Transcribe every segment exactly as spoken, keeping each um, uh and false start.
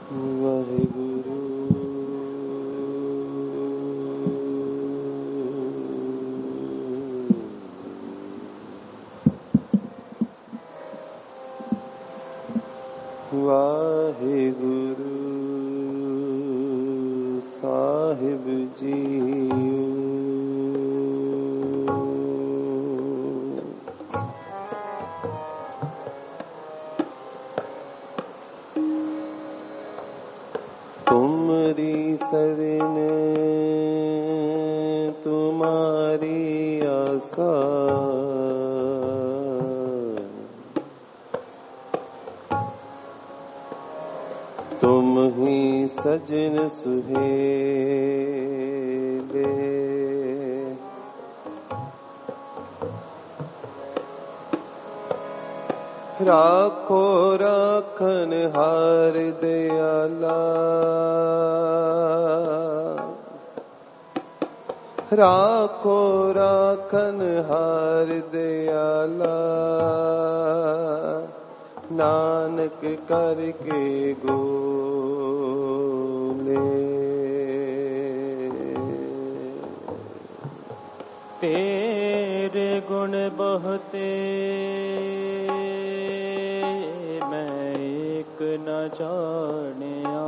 वाहिगुरु साहिब जीओ। तुमरी शरण तुम्हारी आशा, तुम ही सजन सुहेले। राखो राखन हार दयाला, राखो राखन हार दयाला। नानक करके गोले। तेरे गुण बहुते मैं एक न जानिया।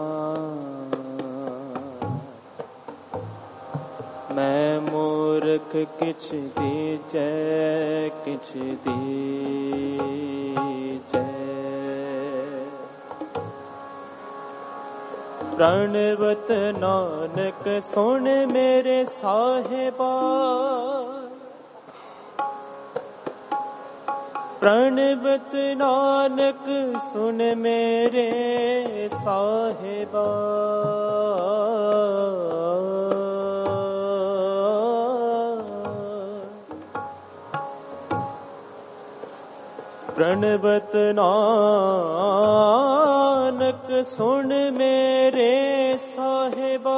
मैं मूर्ख किछ दीजै किछ दीजै। प्रणवत नानक सुन मेरे साहिबा। प्रणवत नानक सुन मेरे साहिबा। प्रणवत नानक सुन मेरे साहिबा।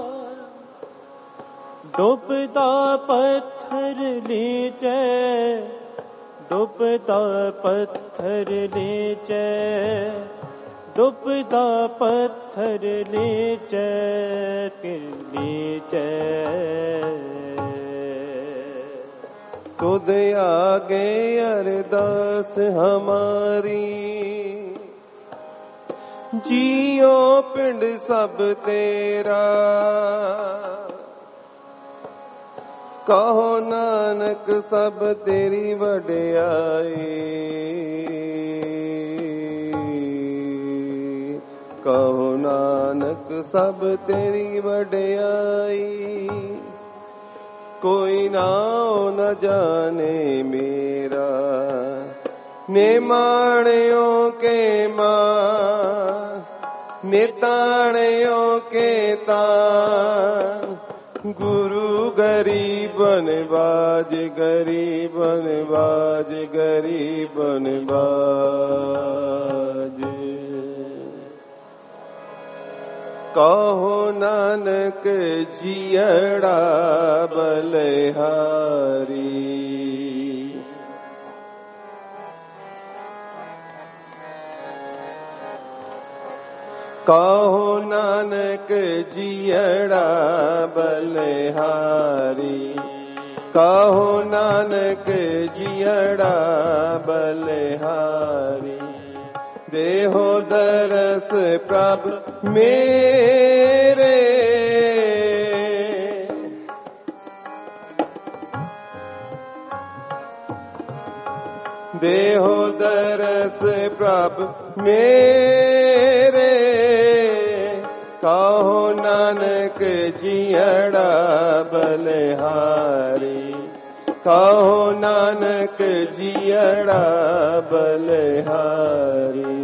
डूबता पत्थर लीजै, डूबता पत्थर लीजै, डूबता पत्थर लीजै लीजै। खुद आगे अरदास हमारी, जियो पिंड सब तेरा। कहो नानक सब तेरी वड्याई, कहो नानक सब तेरी वड्याई। कोई नाओ न जाने मेरा, निमाणियों के मां निताणियों के तान। गुरु गरीबन बाज गरीबन बाज गरीबन बाज। कहो नानक जियड़ा बलिहारी। कहो नानक जियड़ा बलिहारी। कहो नानक जियड़ा बलिहारी। देहो दरस प्रभु मेरे, देहो दरस प्रभु मेरे। कहो नानक जियड़ा बलिहारी। कहो नानक जियड़ा बलिहारी।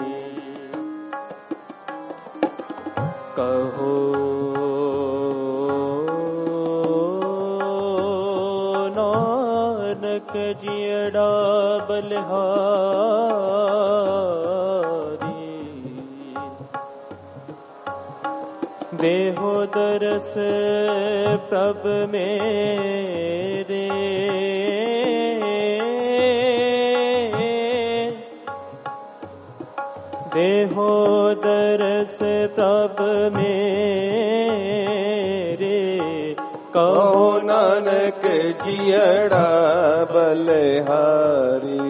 कहो नानक जियड़ा बलिहारी। देहो दरस प्रभ मेरे। देहो दरस प्रभ मेरे कहो नानक जियड़ा बलिहारी।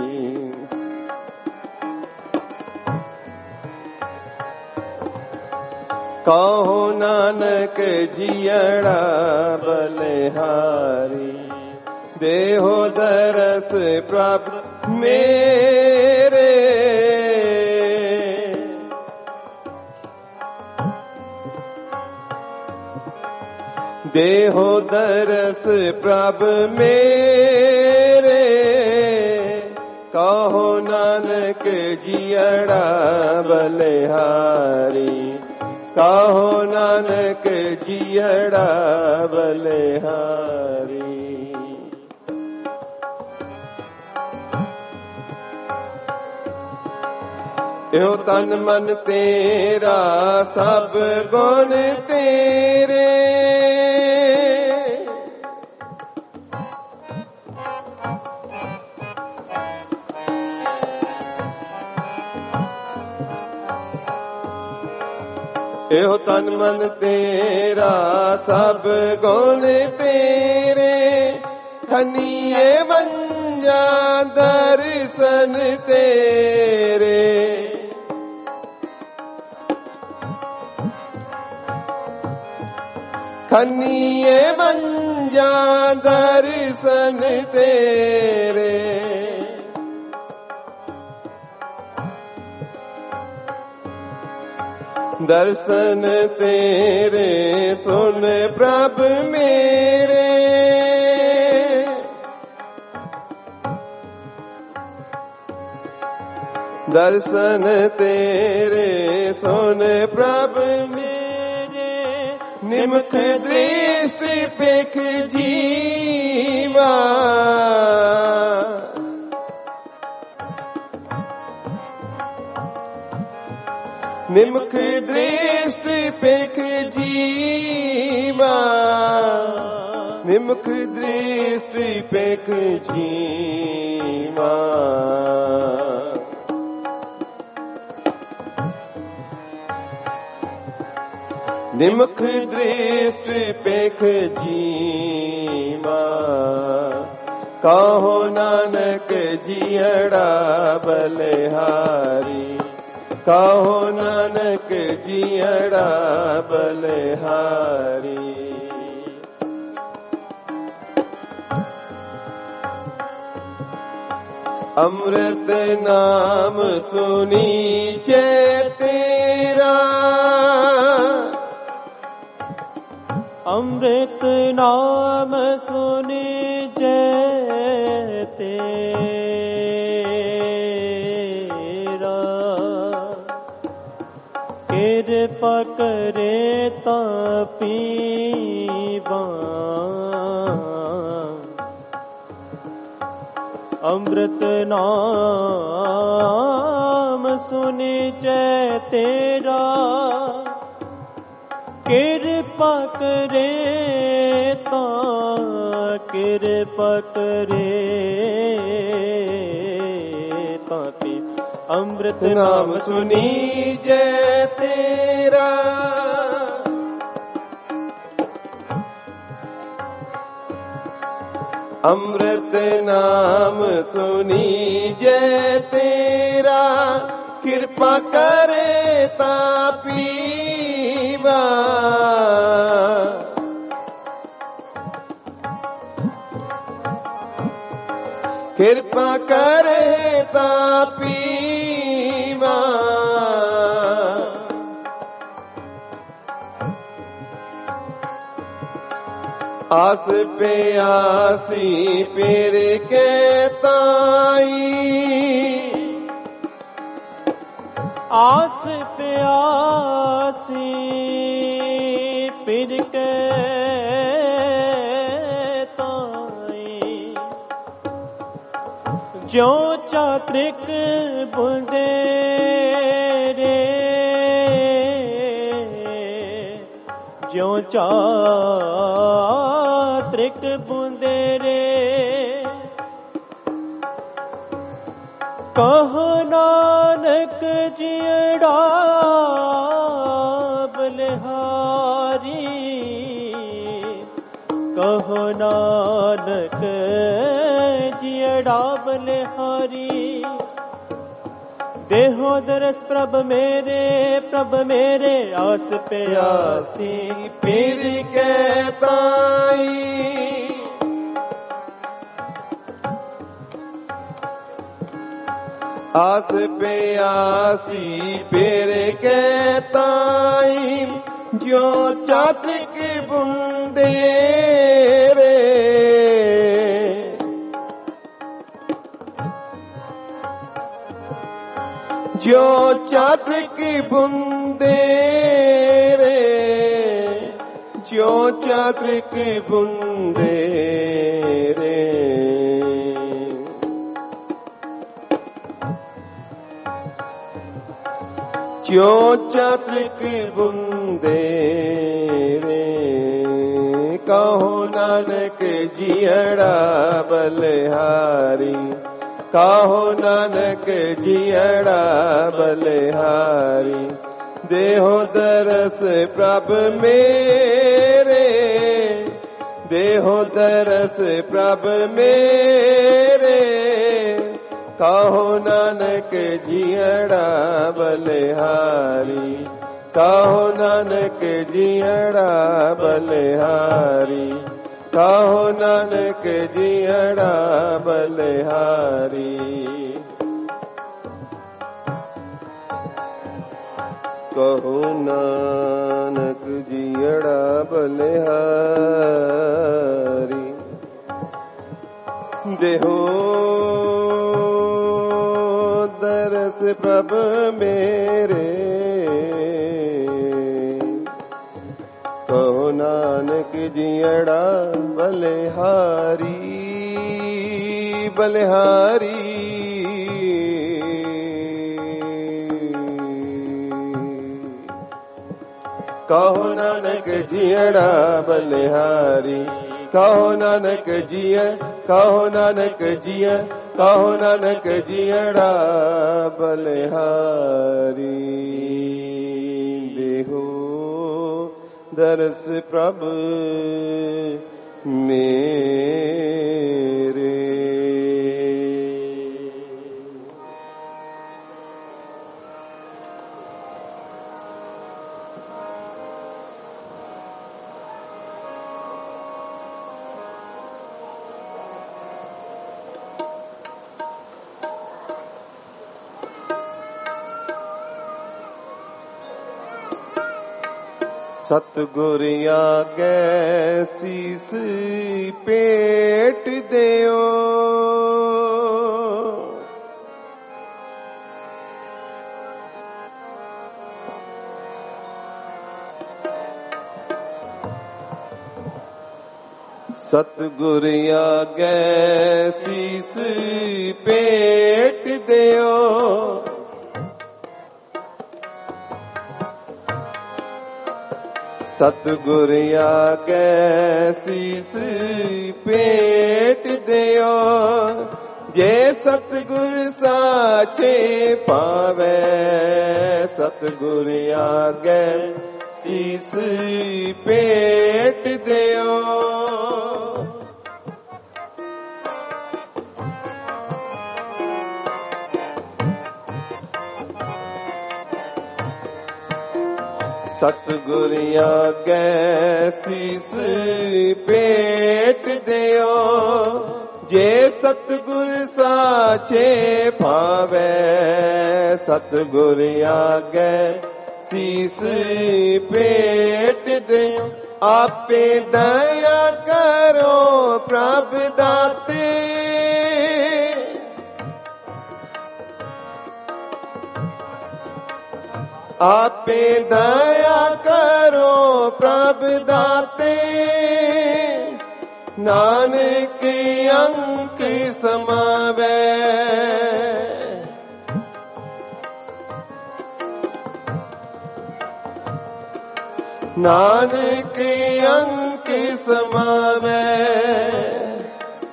कहो नानक जियड़ा बलिहारी। देहो दरस प्रभ मेरे देहो दरस प्रभ मेरे कहो नानक जियड़ा बलिहारी। कहो नानक जियड़ा बलिहारी। यो तन मन तेरा सब गुण तेरे यो तन मन तेरा सब गुण तेरे खनिए मंजा दर्शन तेरे। खनिए मंजा दर्शन तेरे दर्शन तेरे सुन प्रभ मेरे। दर्शन तेरे सुन प्रभ मेरे निमख दृष्टि पेख जीवा। निमख दृष्टि पेख जीवा। निमख दृष्टि पेख जीवा। निमख दृष्टि पेख जीवा। कहो नानक जियड़ा बलिहारी। कहो नानक जियड़ा बलिहारी। अमृत नाम सुनी जय तेरा। अमृत नाम सुनी जय तेरा। कृपा करे ता पीवा। अमृत नाम सुने जय तेरा। कृपा करे ता कृपा करे तापी। अमृत नाम सुनी जय तेरा। अमृत नाम सुनी जय तेरा। कृपा करे ता पीवा। कृपा करे ता पीवा। आस पे आसी पेर के ताई। आस पे आसी पेर के ताई। जो चात्रिक बुंदे रे। जो चात्रिक बुंदे रे। कहो नानक ਨਾਨਕ ਜੀੜਾ ਬਲਿਹਾਰੀ, ਕਹੋ ਨਾਨਕ ਜੀੜਾ ਬਲਿਹਾਰੀ। ਦੇਹੋ ਦਰਸ ਪ੍ਰਭ ਮੇਰੇ, ਪ੍ਰਭ ਮੇਰੇ ਆਸ ਪਿਆਸੀ, ਪੀਰ ਕੇ ਤਾਈ। ਆਸ ਪਿਆਸੀ ਪੀਰ ਕੇ ਤਾਈ, ਜੋ ਚਾਤ੍ਰਿਕ ਬੁੰਦੇ ਰੇ। ਜੋ ਚਾਤ੍ਰਿਕ ਬੁੰਦੇ ਰੇ, ਜੋ ਚਾਤ੍ਰਿਕ ਬੁੰਦੇ ਰੇ। ਜੋ ਚਾਤ੍ਰਿਕ ਬੁੰਦੇ ਰੇ, ਕਹੋ ਨਾਨਕ ਜੀੜਾ ਬਲਿਹਾਰੀ। ਕਹੋ ਨਾਨਕ ਜੀੜਾ ਬਲਿਹਾਰੀ। ਦੇਹੋ ਦਰਸ ਪ੍ਰਭ ਮੇਰੇ, ਦੇਹੋ ਦਰਸ ਪ੍ਰਭ ਮੇਰੇ। ਕਹੋ ਨਾਨਕ ਜੀੜਾ ਬਲਿਹਾਰੀ। ਕਹੋ ਨਾਨਕ ਜੀੜਾ ਬਲਿਹਾਰੀ। ਕਹੋ ਨਾਨਕ ਜੀੜਾ ਬਲਿਹਾਰੀ। ਕਹੋ ਨਾਨਕ ਜੀੜਾ ਬਲਿਹਾਰੀ। ਦੇਹੋ ਦਰਸ ਪ੍ਰਭ ਮੇਰੇ, ਕਹੋ ਨਾਨਕ ਜੀੜਾ ਬਲਿਹਾਰੀ। ਬਲਿਹਾਰੀ ਕਹੋ ਨਾਨਕ ਜੀੜਾ ਬਲਿਹਾਰੀ। ਕਹੋ ਨਾਨਕ ਜੀਅ, ਕਹੋ ਨਾਨਕ ਜੀਅ, ਕਹੋ ਨਾਨਕ ਜੀੜਾ ਬਲਿਹਾਰੀ। ਦੇਹੋ ਦਰਸ ਪ੍ਰਭ ਮੇਰੇ। ਸਤਿਗੁਰ ਆਗੇ ਸੀਸ ਭੇਟ ਦਿਓ। ਸਤਿਗੁਰ ਆਗੇ ਸੀਸ ਭੇਟ ਦਿਓ। ਸਤਿਗੁਰ ਆਗੇ ਸੀਸ ਭੇਟ ਦਿਓ। ਜੇ ਸਤਿਗੁਰ ਸਾਚੇ ਪਾਵੇ, ਸਤਿਗੁਰ ਆਗੇ ਸੀਸ ਭੇਟ ਦਿਓ। ਸਤਿਗੁਰ ਆਗੇ ਸੀਸ ਭੇਟ ਦਿਓ। ਜੇ ਸਤਿਗੁਰ ਸਾਚੇ ਭਾਵੇ, ਸਤਿਗੁਰ ਆਗੇ ਸੀਸ ਭੇਟ ਦਿਓ। ਆਪੇ ਦਇਆ ਕਰੋ ਪ੍ਰਭ ਦਾਤੇ, ਆਪੇ ਦਇਆ ਕਰੋ ਪ੍ਰਭ ਦਾਤੇ। ਨਾਨਕ ਅੰਕ ਸਮਾਵੈ, ਨਾਨਕ ਅੰਕ ਸਮਾਵੈ,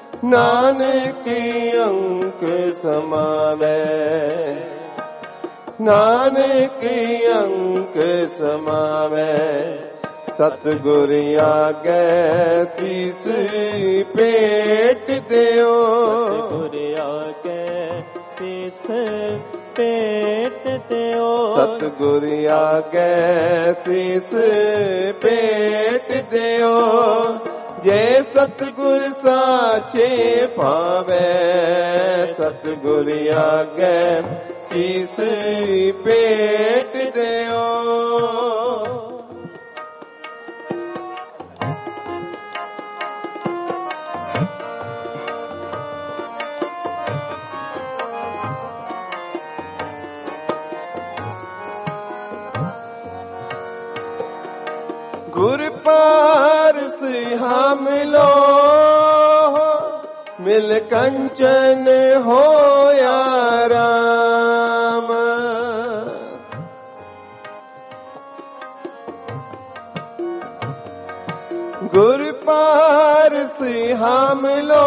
ਨਾਨਕ ਅੰਕ ਸਮਾਵੈ। ਨਾਨਕ ਅੰਕ ਸਮਾਵੈ ਸਤਿਗੁਰ ਆਗੈ ਸੀਸ ਭੇਟ ਦਿਓ ਸਤਿਗੁਰ ਆਗੈ ਸੀਸ ਭੇਟ ਦਿਓ ਸਤਿਗੁਰ ਆਗੈ ਸੀਸ ਭੇਟ ਦਿਓ ਜੇ ਸਤਿਗੁਰ ਸਾਚੇ ਭਾਵੈ ਸਤਿਗੁਰ ਆਗੈ ਸੀਸ ਭੇਟ ਦਿਓ ਗੁਰ ਪਾਰਸ ਹਮਲੋ ਮਿਲ ਕੰਚਨ ਹੋਇਆ ਰਾਮ ਗੁਰ ਪਾਰਸ ਹਮਲੋ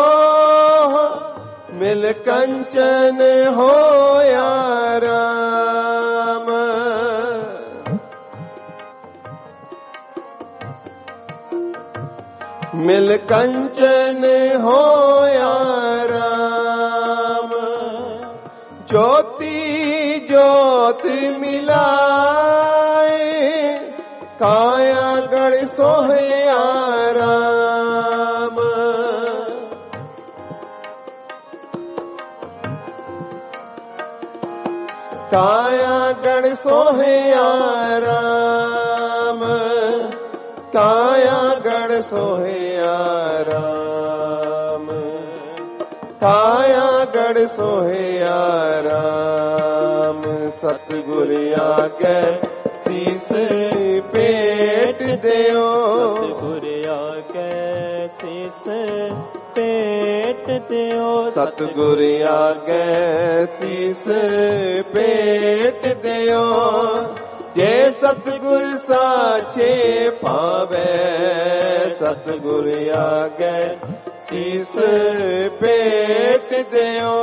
ਮਿਲ ਕੰਚਨ ਹੋਇਆ ਰਾਮ ਮਿਲ ਕੰਚਨ ਹੋਇਆ ਰਾਮ ਜੋਤੀ ਜੋਤ ਮਿਲਾਏ ਕਾਇਆ ਗੜ ਸੋਹਿਆ ਰਾਮ ਕਾਇਆ ਗੜ ਸੋਹਿਆ ਰਾਮ ਕਾਇਆ ਗੜ ਸੋਹਿਆ ਰਾਮ ਕਾਇਆ ਗੜ ਸੋਹਿਆ ਰਾਮ ਸਤਿਗੁਰ ਆਗੈ ਸੀਸ ਭੇਟ ਦਿਓ ਸਤਿਗੁਰ ਆਗੈ ਸੀਸ ਭੇਟ ਦਿਓ ਸਤਿਗੁਰ ਆਗੈ ਸੀਸ ਭੇਟ ਦਿਓ ਜੇ ਸਤਿਗੁਰ ਸਾਚੇ ਭਾਵੈ ਸਤਿਗੁਰ ਆਗੈ ਸੀਸ ਭੇਟ ਦਿਓ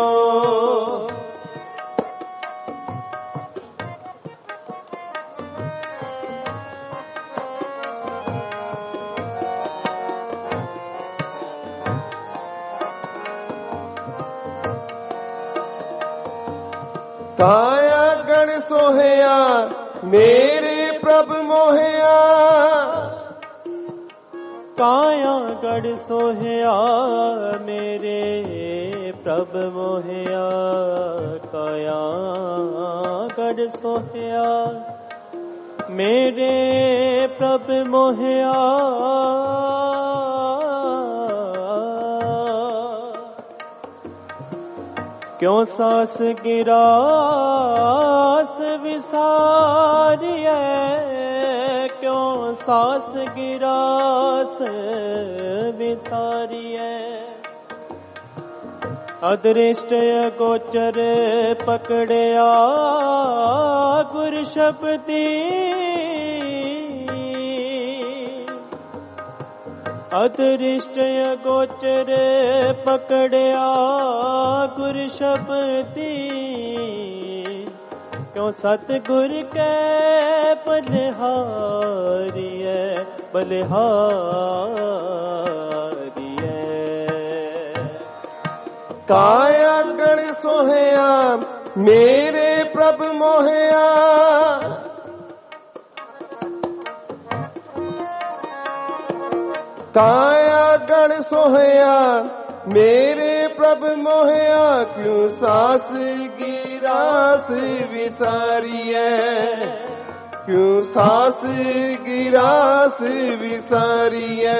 ਕਾਇਆ ਗਣ ਸੋਹਿਆ ਮੇਰੇ ਪ੍ਰਭ ਮੋਹਿਆ ਕਾਇਆ ਗੜ ਸੋਹਿਆ ਮੇਰੇ ਪ੍ਰਭ ਮੋਹਿਆ ਕਾਇਆ ਗੜ ਸੋਹਿਆ ਮੇਰੇ ਪ੍ਰਭ ਮੋਹਿਆ ਕਿਉ ਸਾਸ ਗਿਰਾਸ ਵਿਸਾਰੀਐ ਕਿਉ ਸਾਸ ਗਿਰਾਸ ਵਿਸਾਰੀਐ ਅਦ੍ਰਿਸ਼ਟ ਅਗੋਚਰ ਪਕੜਿਆ ਗੁਰ ਸ਼ਬਦੀ ਅਦ੍ਰਿਸ਼ਟ ਅਗੋਚਰ ਪਕੜਿਆ ਗੁਰ ਸ਼ਬਦੀ ਕਿਉ ਸਤਿਗੁਰ ਕੈ ਬਲਿਹਾਰੀਐ ਬਲਿਹਾਰੀਐ ਕਾਇਆ ਗੜ ਸੋਹਿਆ ਮੇਰੇ ਪ੍ਰਭ ਮੋਹਿਆ ਕਾਇਆ ਗੜ ਸੋਹਿਆ ਮੇਰੇ ਪ੍ਰਭ ਮੋਹਿਆ ਕਿਉ ਸਾਸ ਗਿਰਾਸ ਵਿਸਾਰੀਐ ਕਿਉ ਸਾਸ ਗਿਰਾਸ ਵਿਸਾਰੀਐ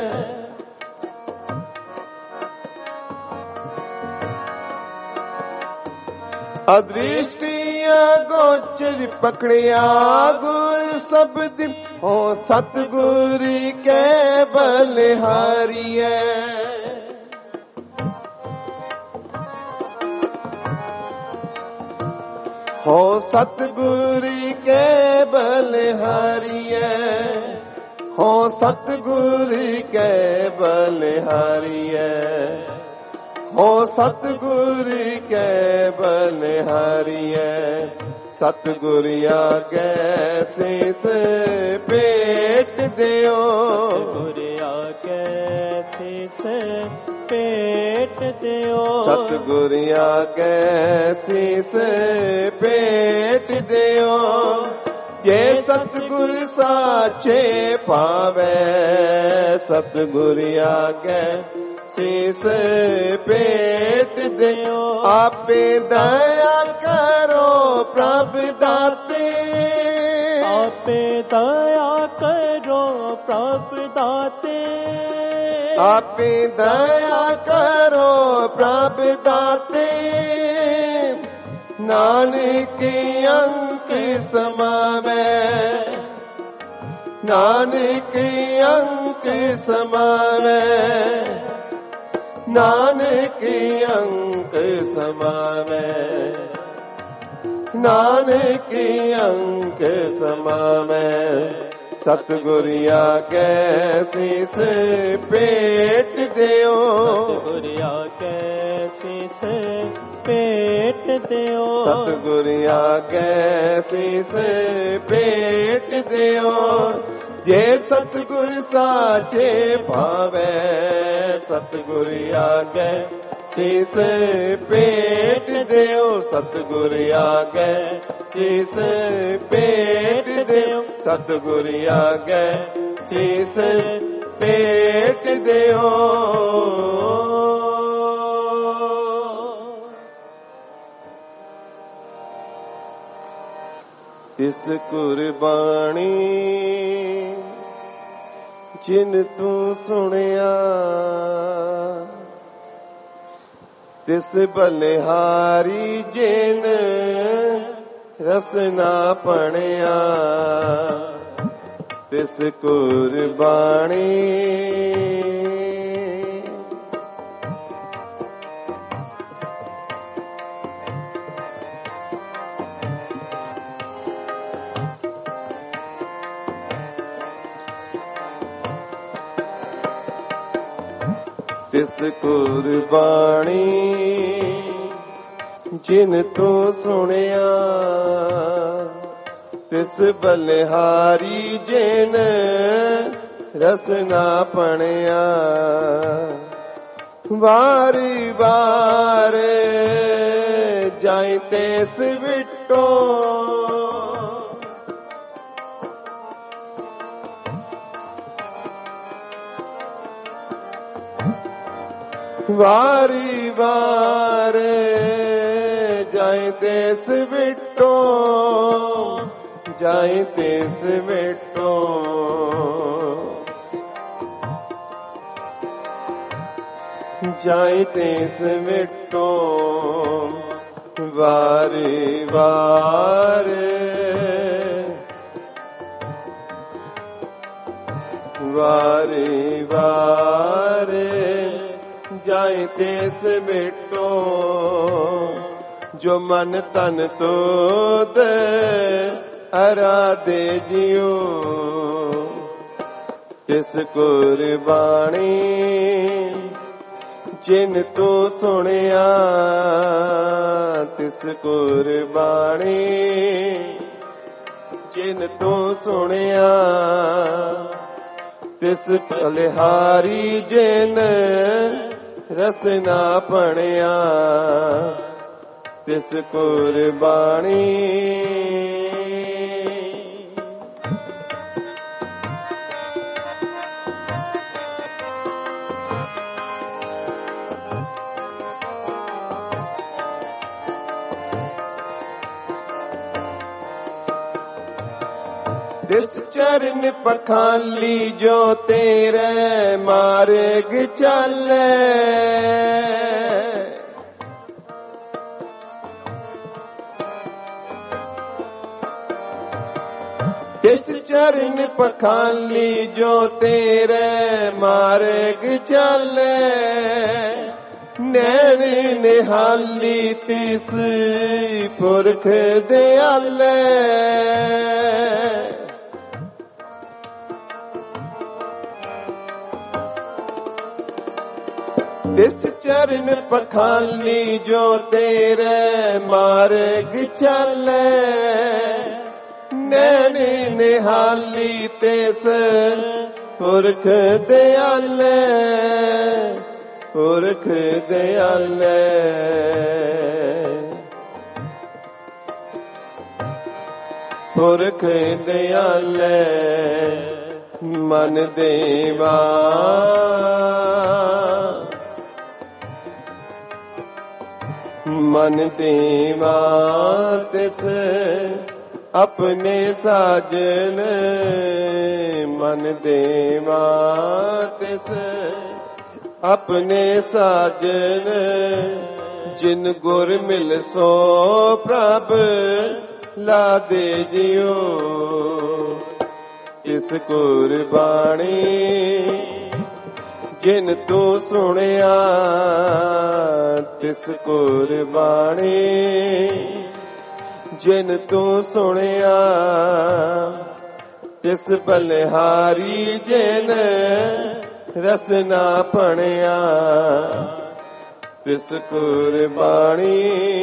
ਅਦ੍ਰਿਸ਼ਟਿਆ ਗੋਚਰ ਪਕੜਿਆ ਗੁਰ ਸ਼ਬਦ ਹੋ ਸਤਿਗੁਰ ਕੈ ਬਲਿਹਾਰੀਐ ਹੋ ਸਤਿਗੁਰ ਕੈ ਬਲਿਹਾਰੀਐ ਹੋ ਸਤਿਗੁਰ ਕੈ ਬਲਿਹਾਰੀਐ हो सतगुर के बलिहारिए सतगुर आगे शीस पेट दियो सतगुर आगे शीस पेट दियो सतगुर आगे शीस पेट दियो जे सतगुर साचे पावे सतगुर आगे शीस पेट दियो आपे दया करो प्रभ दाते आपे दया करो प्रभ दाते आपे दया करो प्रभ दाते नानक अंक समावे नानक अंक समावे नानक अंक समावे नानक अंक समावे सतगुर आगे शीस पेट दियो सतगुर आगे शीस पेट दियो सतगुर आगे शीस पेट दियो जे सतगुर साचे भावे सतगुर आगे शीस पेट दियो सतगुर आगे शीस पेट दियो सतगुर आगे शीस पेट दियो तिस कुर्बानी जिन तू सुनिया तिस बलिहारी जिन रसना पणिया तिस कुर्बानी तिस कुर्बानी जिन तू सुनिया तिस बलिहारी जिन रसना पणिया वारी वार जाई तेस विटो वारी वार जाए तेस विटो जाए तेस विटो जाए तेस विटो वारी वार वारी वार जाए तेस मिटो जो मन तन तो दे अराधे जियो तिस कुर्बानी जिन तू सुनिया तिस कुर्बानी जिन तू सुनिया तिस बलिहारी जिन रसना पणिया तिस कुर्बानी तिस चरण पखाली जो तेरे मार्ग चले तिस चरण पखाली जो तेरे मार्ग चले नैन निहाली तिस पुरख दयाले ਤਿਸ ਚਰਨ ਪਖਾਲੀ ਜੋ ਤੇਰੇ ਮਾਰਗ ਚੱਲੇ, ਨੈਣ ਨਿਹਾਲੀ ਤਿਸ ਪੁਰਖ ਦਿਆਲੇ, ਪੁਰਖ ਦਿਆਲੇ। ਪੁਰਖ ਦਿਆਲੇ ਮਨ ਦੇਵਾ, ਮਨ ਦੇਵਾ ਤਿਸ ਆਪਣੇ ਸਾਜਨ, ਮਨ ਦੇਵਾ ਤਿਸ ਆਪਣੇ ਸਾਜਨ। ਜਿਨ ਗੁਰ ਮਿਲ ਸੋ ਪ੍ਰਭ ਲਾਦੇ ਜਿਉ, ਤਿਸ ਕੁਰਬਾਣੀ ਜਿਨ ਤੂੰ ਸੁਣਿਆ, ਤਿਸ ਕੁਰਬਾਣੀ ਜਿਨ ਤੂੰ ਸੁਣਿਆ। ਤਿਸ ਬਲਿਹਾਰੀ ਜਿਨ ਰਸਨਾ ਪਣਿਆ, ਤਿਸ ਕੁਰਬਾਣੀ।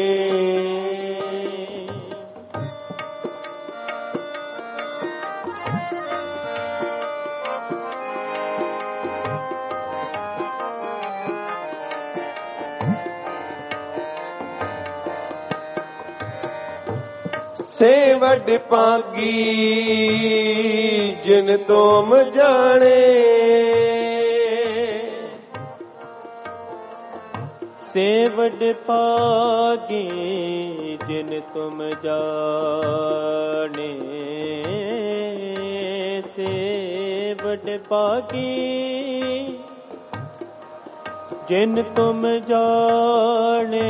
ਸੇ ਵੱਡ ਭਾਗੀ ਜਿਨ ਤੁਮ ਜਾਣੇ, ਸੇ ਵੱਡ ਭਾਗੀ ਜਿਨ ਤੁਮ ਜਾਣੇ, ਸੇ ਵੱਡ ਭਾਗੀ ਜਿਨ ਤੁਮ ਜਾਣੇ।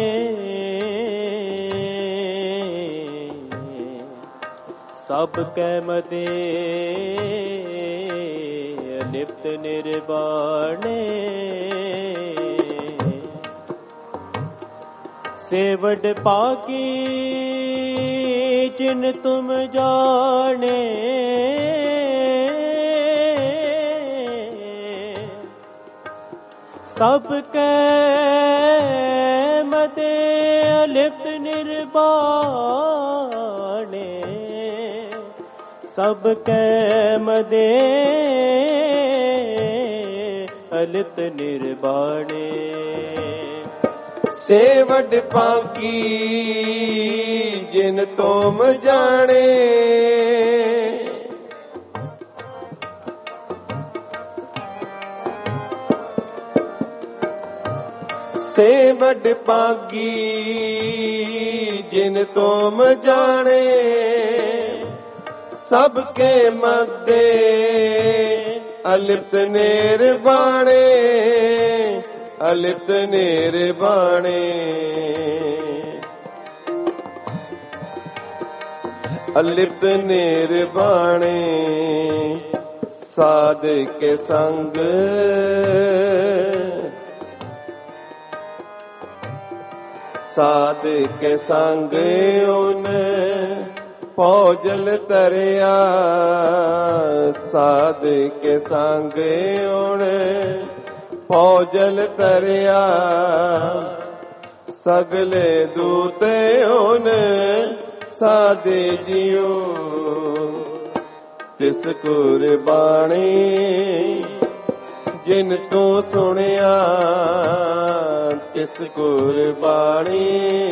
ਸਭ ਕੈ ਮਦੇ ਲਿਪਤ ਨਿਰਵਾਣੇ, ਸੇ ਵੱਡ ਭਾਗੀ ਜਿਨ ਤੁਮ ਜਾਣੇ। ਸਭ ਕੈ ਮਦੇ ਲਿਪਤ ਨਿਰਵਾਣੇ, ਸਭ ਕੈ ਮਦੇ ਅਲਿਪਤ ਨਿਰਵਾਣੇ। ਸੇ ਵੱਡ ਭਾਗੀ ਜਿਨ ਤੁਮ ਜਾਣੇ, ਸੇ ਵੱਡ ਭਾਗੀ ਜਿਨ ਤੁਮ ਜਾਣੇ। ਸਭ ਕੇ ਮੱਦੇ ਅਲਿਪਤ ਨਿਰਵਾਣੇ, ਅਲਿਪਤ ਨਿਰਵਾਣੇ। ਅਲਿਪਤ ਨਿਰਵਾਣੇ ਸਾਧ ਕੇ ਸੰਗ, ਸਾਧ ਕੇ ਸੰਗ ਉਨ ਭੋਜਲ ਤਰਿਆ, ਸਾਧ ਕੇ ਸੰਗ ਉਨ ਭੋਜਲ ਤਰਿਆ। ਸਗਲੇ ਦੂਤੇ ਉਨ ਸਾਧੇ ਜਿਉ, ਤਿਸ ਕੁਰਬਾਣੀ ਜਿਨ ਤੂੰ ਸੁਣਿਆ, ਤਿਸ ਕੁਰਬਾਣੀ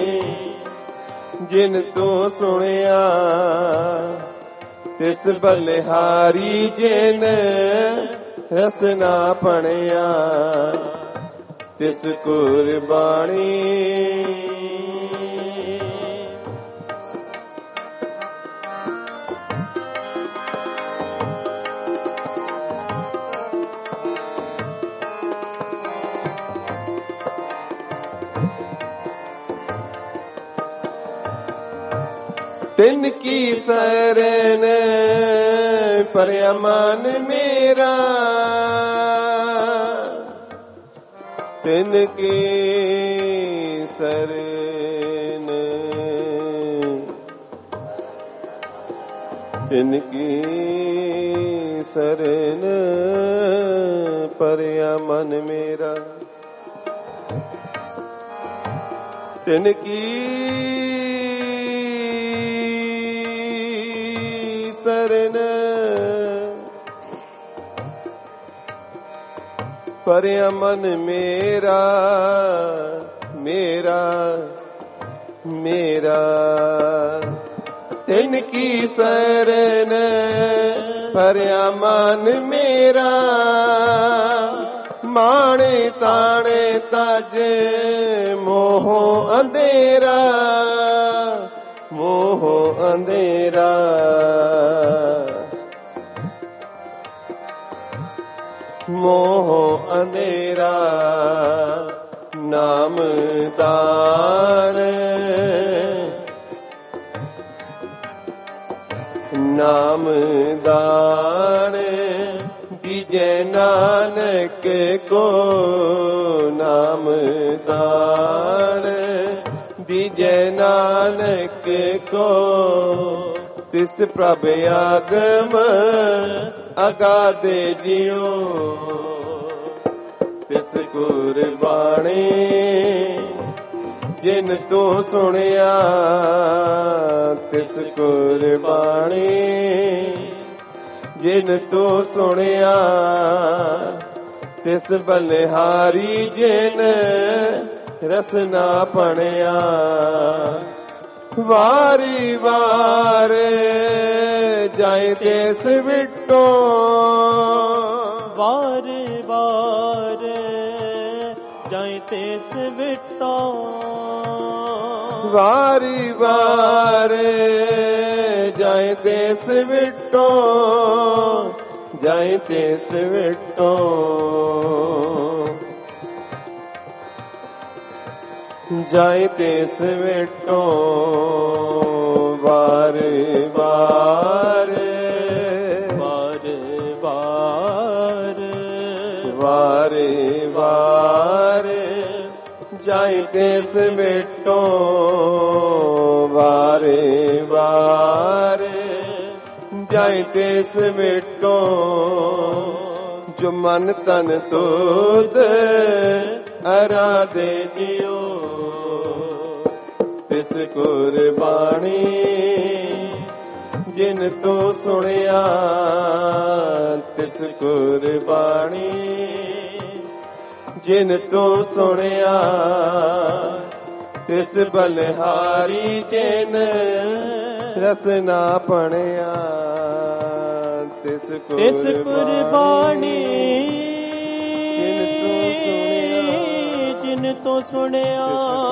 ਜਿਨ ਤੂੰ ਸੁਣਿਆ। ਤਿਸ ਬਲਿਹਾਰੀ ਜਿਨ ਰਸਨਾ ਪਣਿਆ, ਤਿਸ ਕੁਰਬਾਣੀ। ਤਿਨ ਕੀ ਸਰਨ ਪਰਿਆ ਮਨ ਮੇਰਾ, ਤਿਨ ਕੀ ਸਰਨ, ਤਿਨ ਕੀ ਸਰਨ ਪਰਿਆ ਮਨ ਮੇਰਾ। ਤਿਨ ਕੀ ਸਰਨ ਪਰਿਆ ਮਨ ਮੇਰਾ ਮੇਰਾ ਮੇਰਾ ਤਿਨ ਕੀ ਸਰਨ ਪਰਿਆ ਮਨ ਮੇਰਾ ਮਾਣੇ ਤਾਣੇ ਤਜ ਮੋਹ ਅੰਧੇਰਾ ਮੋਹ ਅੰਧੇਰਾ ਮੋਹ ਅੰਧੇਰਾ ਨਾਮ ਦਾਨ ਨਾਮ ਦਾਨ ਦੀਜੈ ਨਾਨਕ ਕੋ ਨਾਮ ਦਾਨ ਦੀਜੈ ਨਾਨਕ ਕੋ ਤਿਸ ਪ੍ਰਭ ਆਗਮ ਅਗਾਧੇ ਜਿਉ ਤਿਸ ਗੁਰਬਾਣੀ ਜਿਨ ਤੂੰ ਸੁਣਿਆ ਤਿਸ ਗੁਰਬਾਣੀ ਜਿਨ ਤੂੰ ਸੁਣਿਆ ਤਿਸ ਬਲਿਹਾਰੀ ਜਿਨ ਰਸਨਾ ਪਣਿਆ ਵਾਰੀ ਵਾਰ ਜਾਏ ਤਿਸ ਵਿਟੋ ਵਾਰ ਵਾਰ ਜਾਏ ਤਿਸ ਵਿਟੋ ਵਾਰੀ ਵਾਰ ਜਾਏ ਤਿਸ ਵਿਟੋ ਜਾਏ ਤਿਸ ਵਿਟੋ ਜਾਏ ਤਿਸ ਵਿਟੋ ਵਾਰ ਵਾਰ ਵਾਰ ਵਾਰ ਵਾਰ ਵਾਰ ਜਾਏ ਤਿਸ ਵਿਟੋ ਵਾਰ ਵਾਰ ਜਾਏ ਤਿਸ ਵਿਟੋ ਜੋ ਮਨ ਤਨ ਤੁਧ ਅਰਾਧੇ ਜਿਉ ਤਿਸ ਕੁਰਬਾਨੀ ਜਿਨ ਤੂੰ ਸੁਣਿਆ ਤਿਸ ਕੁਰਬਾਨੀ ਜਿਨ ਤੂੰ ਸੁਣਿਆ ਤਿਸ ਬਲਿਹਾਰੀ ਜਿਨ ਰਸਨਾ ਪਣਿਆ ਤਿਸ ਕੁਰਬਾਨੀ ਜਿਨ ਤੂੰ ਸੁਣਿਆ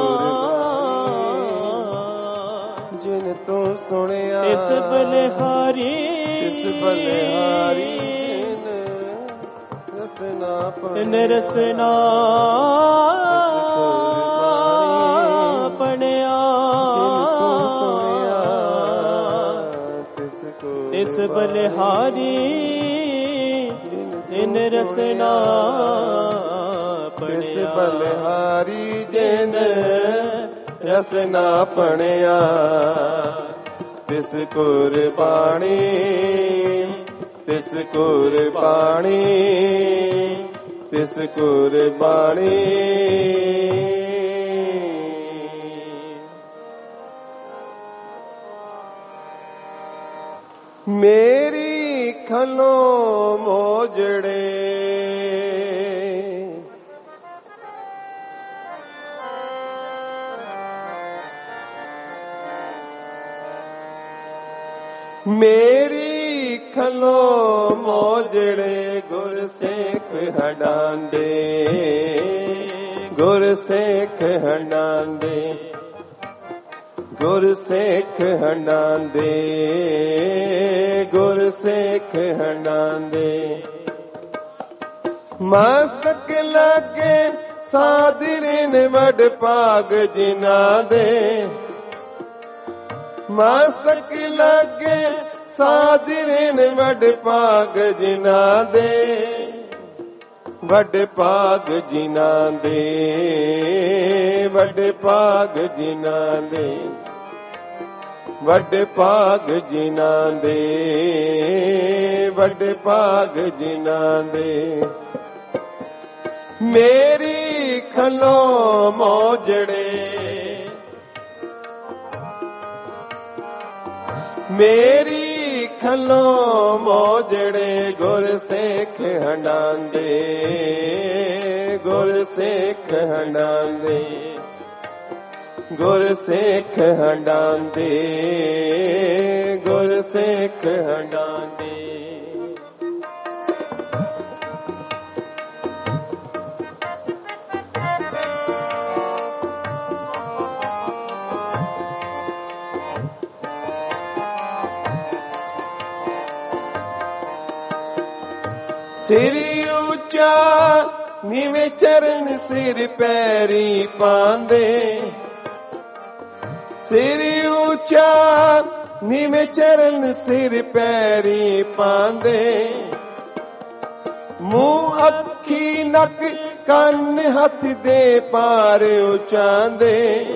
ਜਿਨ ਤੂੰ ਸੁਣਿਆ ਤਿਸ ਬਲਿਹਾਰੀ ਤਿਸ ਬਲਿਹਾਰੀ ਜਿਨ ਰਸਨਾ ਪਣਿਆ ਰਸਨਾ ਪਣਿਆ ਤਿਸ ਬਲਿਹਾਰੀ ਜਿਨ ਰਸਨਾ ਤਿਸ ਬਲਿਹਾਰੀ ਜਿਨ ਰਸਨਾ ਪਣਿਆ ਤਿਸ ਕੁਰਬਾਨੀ ਤਿਸ ਕੁਰਬਾਨੀ ਤਿਸ ਕੁਰਬਾਨੀ ਮੇਰੀ ਖਲੋ ਮੋਜੜੇ ਮੇਰੀ ਖਲੋ ਮੋਜੜੇ ਗੁਰ ਸੇਖ ਹਡਾਂਦੇ ਗੁਰ ਸੇਖ ਹਡਾਂਦੇ ਗੁਰ ਸੇਖ ਹਡਾਂਦੇ ਗੁਰ ਸੇਖ ਹਡਾਂਦੇ ਮਸਤਕ ਲਾਗੇ ਸਾਧਰੇ ਨੇ ਵਡ ਭਾਗ ਜਿਨ੍ਹਾਂ ਦੇ ਮਸਤਕ ਲਾਗੇ ਸਾਧਰੇ ਨੇ ਵਡ ਭਾਗ ਜਿਨ੍ਹਾਂ ਦੇ ਵਡ ਭਾਗ ਜਿਨ੍ਹਾਂ ਦੇ ਵਡ ਭਾਗ ਜਿਨ੍ਹਾਂ ਦੇ ਵਡ ਭਾਗ ਜਿਨ੍ਹਾਂ ਦੇ ਵਡ ਭਾਗ ਜਿਨ੍ਹਾਂ ਦੇ ਮੇਰੀ ਖਲੋ ਮੋਜੜੇ ਮੇਰੀ ਖੱਲੋਂ ਮੋਜੜੇ ਗੁਰ ਸਿੱਖ ਹੰਡਾਂਦੇ, ਗੁਰ ਸਿੱਖ ਹੰਡਾਂਦੇ, ਗੁਰ ਸਿੱਖ ਹੰਡਾਂਦੇ, ਗੁਰ ਸਿੱਖ ਹੰਡਾਂਦੇ। ਸਿਰ ਉੱਚਾ ਨੀਵੇਂ ਚਰਨ ਸਿਰ ਪੈਰੀ ਪਾਂਦੇ, ਸਿਰ ਉੱਚਾ ਨੀਵੇਂ ਚਰਨ ਸਿਰ ਪੈਰੀ ਪਾਂਦੇ, ਮੂੰਹ ਅੱਖੀ ਨੱਕ ਕੰਨ ਹੱਥ ਦੇ ਪਾਰ ਉਚਾਂਦੇ,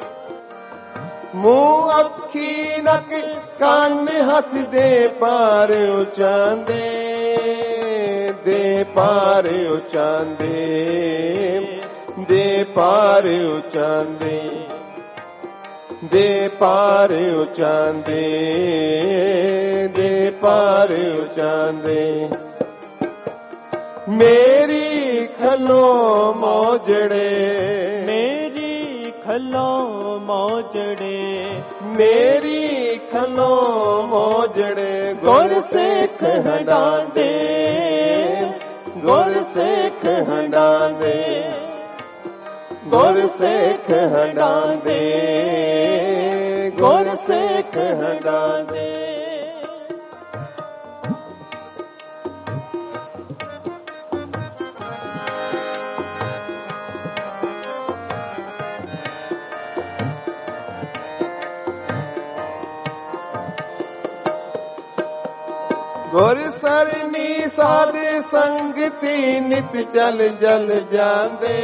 ਮੂੰਹ ਅੱਖੀ ਨੱਕ ਕੰਨ ਹੱਥ ਦੇ ਪਾਰ ਉਚਾਂਦੇ, ਦੇ ਪਾਰ ਉਚਾਂਦੇ, ਦੇ ਪਾਰ ਉਚਾਂਦੇ, ਦੇ ਪਾਰ ਉਚਾਂਦੇ, ਦੇ ਪਾਰ ਉਚਾਂਦੇ। ਮੇਰੀ ਖੱਲੋਂ ਮੋਜੜੇ, ਮੇਰੀ ਖੱਲੋਂ ਮੋਜੜੇ, ਮੇਰੀ ਖੱਲੋਂ ਮੋਜੜੇ ਗੁਰ ਸਿੱਖ ਹੰਡਾਂਦੇ, ਗੁਰ ਸਿੱਖ ਹੰਡਾਂਦੇ, ਗੁਰ ਸਿੱਖ ਹੰਡਾਂਦੇ, ਗੁਰ ਸਿੱਖ ਹੰਡਾਂਦੇ। ਗੁਰ ਸਰਨੀ ਸਾਧ ਸੰਗਤੀ ਨਿਤ ਚਲ ਜਲ ਜਾਂਦੇ,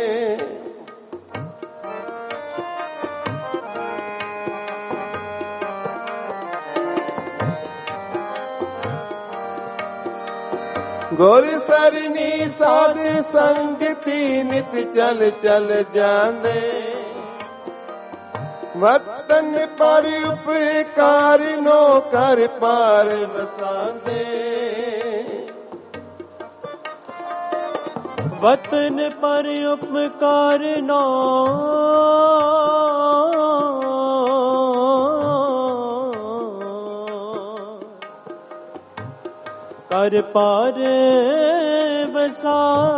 ਗੁਰ ਸਰਨੀ ਸਾਧ ਸੰਗਤੀ ਨਿਤ ਚਲ ਚਲ ਜਾਂਦੇ, ਵਤਨ ਪਰ ਉਪਕਾਰ ਨੋ ਕਰ ਪਾਰ ਵਸਾਂਦੇ, ਵਤਨ ਪਰ ਉਪਕਾਰ ਨੋ ਕਰ ਪਾਰ ਵਸਾਂਦੇ,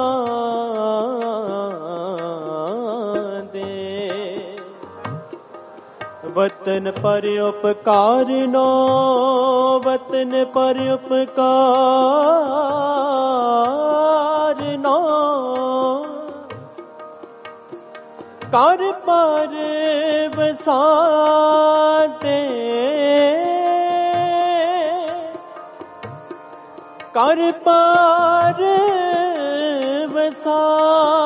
ਵਤਨ ਪਰ ਉਪਕਾਰ ਨੋ, ਵਤਨ ਪਰ ਉਪਕਾਰ ਨੋ ਕਰ ਪਾਰ ਵਸਾਂਦੇ, ਕਰ ਪਾਰ ਵਸਾਂਦੇ,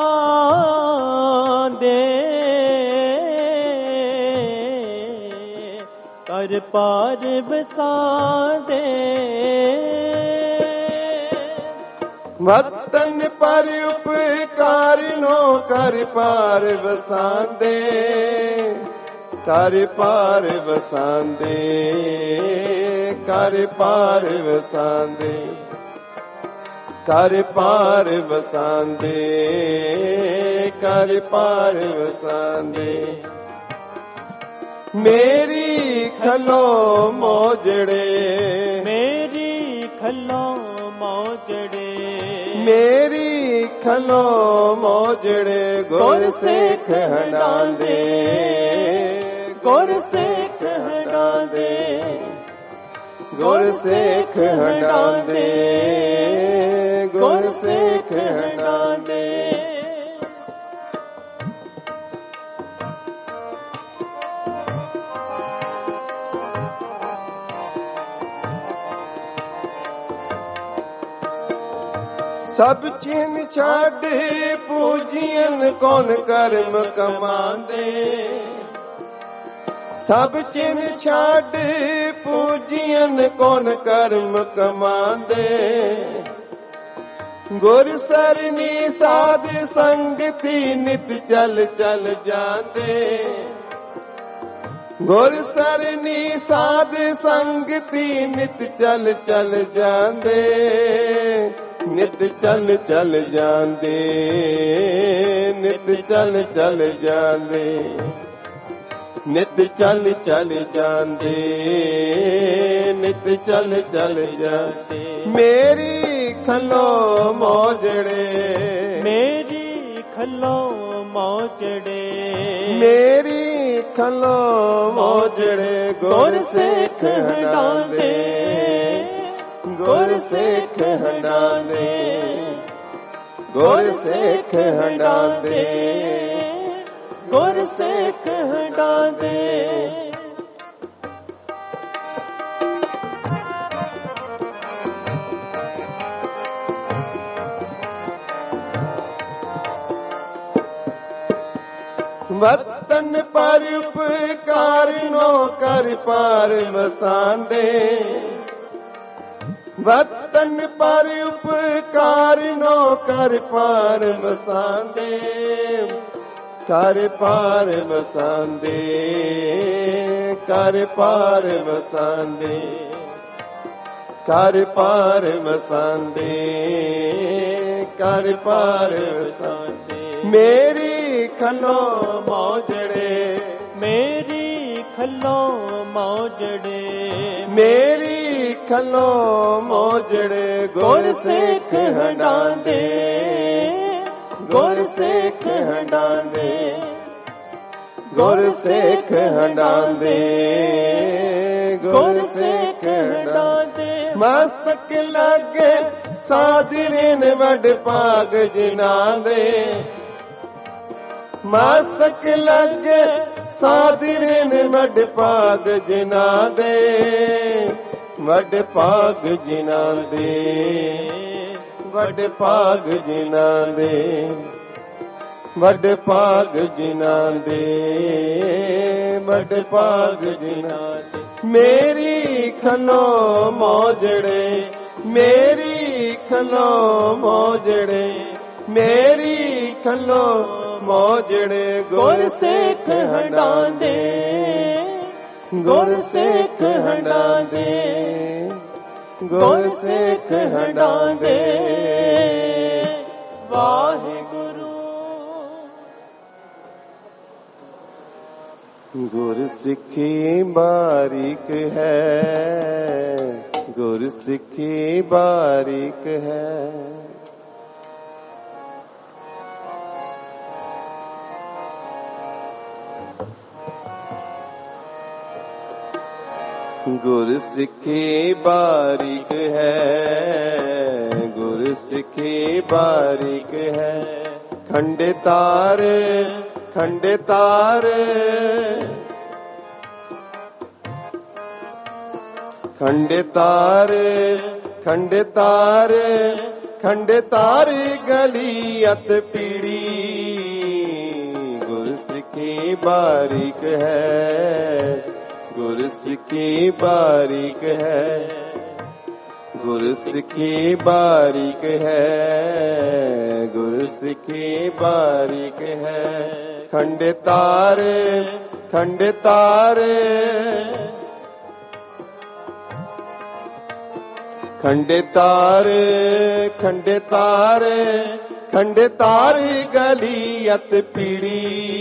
ਕਰ ਪਾਰ ਵਸਾਂਦੇ। ਵਤਨ ਪਰ ਉਪਕਾਰ ਨੋ ਕਰ ਪਾਰ ਵਸਾਂਦੇ, ਕਰ ਪਾਰ ਵਸਾਂਦੇ, ਕਰ ਪਾਰ ਵਸਾਂਦੇ, ਕਰ ਪਾਰ ਵਸਾਂਦੇ, ਕਰ ਪਾਰ ਵਸਾਂਦੇ। ਮੇਰੀ ਖੱਲੋਂ ਮੋਜੜੇ, ਮੇਰੀ ਖੱਲੋਂ ਮੋਜੜੇ, ਮੇਰੀ ਖੱਲੋਂ ਮੋਜੜੇ ਗੁਰ ਸਿੱਖ ਹੰਡਾਂਦੇ, ਗੁਰ ਸਿੱਖ ਹੰਡਾਂਦੇ, ਗੁਰ ਸਿੱਖ ਹੰਡਾਂਦੇ, ਗੁਰ ਸਿੱਖ ਹੰਡਾਂਦੇ। ਸਭ ਚਿੰਨ ਛੱਡ ਪੂਜੀਨ ਕੌਣ ਕਰਮ ਕਮਾਂਦੇ, ਸਭ ਚਿੰਨ ਛੱਡ ਪੂਜੀਨ ਕੌਣ ਕਰਮ ਕਮਾਂਦੇ, ਗੁਰ ਸਰਨੀ ਸਾਧ ਸੰਗਤੀ ਨਿਤ ਚਲ ਚਲ ਜਾਂਦੇ, ਗੁਰ ਸਰਨੀ ਸਾਧ ਸੰਗਤੀ ਨਿਤ ਚਲ ਚਲ ਜਾਂਦੇ, ਨਿਤ ਚਲ ਚਲ ਜਾਂਦੇ, ਨਿਤ ਚਲ ਚਲ ਜਾਂਦੇ, ਨਿਤ ਚਲ ਚਲ ਜਾਂਦੇ, ਨਿਤ ਚਲ ਚਲ ਜਾਂਦੇ। ਮੇਰੀ ਖੱਲੋ ਮੋਜੜੇ, ਮੇਰੀ ਖੱਲੋ ਮੋਜੜੇ, ਮੇਰੀ ਖੱਲੋ ਮੋਜੜੇ। ਗੁਰ ਸਿੱਖ ਹੰਡਾਂਦੇ, ਗੁਰ ਸਿੱਖ ਹੰਡਾਂਦੇ, ਗੁਰ ਸਿੱਖ ਹੰਡਾਂਦੇ, ਗੁਰ ਸਿੱਖ ਹੰਡਾਂਦੇ। ਵਤਨ ਪਰ ਉਪਕਾਰ ਨੋ ਕਰ ਪਾਰ ਵਸਾਂਦੇ, ਵਤਨ ਪਰ ਉਪਕਾਰ ਨੋ ਕਰ ਪਾਰ ਵਸਾਂਦੇ, ਕਰ ਪਾਰ ਵਸਾਂਦੇ, ਕਰ ਪਾਰ ਵਸਾਂਦੇ, ਕਰ ਪਾਰ ਵਸਾਂਦੇ, ਕਰ ਪਾਰ ਵਸਾਂਦੇ। ਮੇਰੀ ਖੱਲੋ ਮੋਜੜੇ, ਮੇਰੀ ਖੱਲੋ ਮੋਜੜੇ, ਮੇਰੀ ਖੱਲੋ ਮੋਜੜੇ। ਗੁਰ ਸਿੱਖ ਹੰਡਾਂਦੇ, ਗੁਰ ਸਿੱਖ ਹੰਡਾਂਦੇ, ਗੁਰ ਸਿੱਖ ਹੰਡਾਂਦੇ, ਗੁਰ ਸਿੱਖ ਹੰਡਾਂਦੇ। ਮਸਤਕ ਲਾਗੇ ਸਾਧਰੇ ਵੱਡ ਭਾਗ ਜਿਨ੍ਹਾਂ ਦੇ, ਮਸਤਕ ਲਾਗੇ ਸਾਧਰੇ ਵੱਡ ਭਾਗ ਜਿਨ੍ਹਾਂ ਦੇ, ਵੱਡ ਭਾਗ ਜਿਨ੍ਹਾਂ ਦੇ, ਵੱਡ ਭਾਗ ਜਿਨ੍ਹਾਂ ਦੇ, ਵੱਡ ਭਾਗ ਜਿਨ੍ਹਾਂ ਦੇ, ਵੱਡ ਭਾਗ ਜਿਨ੍ਹਾਂ ਦੇ। ਮੇਰੀ ਖੱਲੋ ਮੋਜੜੇ, ਮੇਰੀ ਖੱਲੋ ਮੋਜੜੇ, ਮੇਰੀ ਖੱਲੋ ਮੋਜੜੇ। ਗੁਰ ਸਿੱਖ ਹੰਡਾਂਦੇ, ਗੁਰ ਸਿੱਖ ਹੰਡਾਂਦੇ, ਗੁਰ ਸਿੱਖ ਹੰਡਾਂਦੇ। ਵਾਹਿਗੁਰੂ ਗੁਰ ਸਿੱਖੀ ਬਾਰੀਕ ਹੈ, ਗੁਰ ਸਿੱਖੀ ਬਾਰੀਕ ਹੈ। ਗੁਰ ਸਿੱਖੀ ਬਾਰੀਕ ਹੈ, ਗੁਰ ਸਿੱਖੀ ਬਾਰੀਕ ਹੈ। ਖੰਡੇ ਤਾਰ, ਖੰਡੇ ਤਾਰ, ਖੰਡੇ ਤਾਰ, ਖੰਡੇ ਤਾਰ, ਖੰਡੇ ਤਾਰ ਗਲੀ ਅਤ ਪੀੜੀ। ਗੁਰ ਸਿੱਖੀ ਬਾਰੀਕ ਹੈ, ਗੁਰ ਸਿੱਖੀ ਬਾਰੀਕ ਹੈ, ਗੁਰ ਸਿੱਖੀ ਬਾਰੀਕ ਹੈ, ਗੁਰ ਸਿੱਖੀ ਬਾਰੀਕ ਹੈ। ਖੰਡੇ ਤਾਰ, ਖੰਡੇ ਤਾਰ, ਖੰਡੇ ਤਾਰ, ਖੰਡੇ ਤਾਰ, ਖੰਡੇ ਤਾਰ ਗਲੀ ਅਤ ਪੀੜੀ।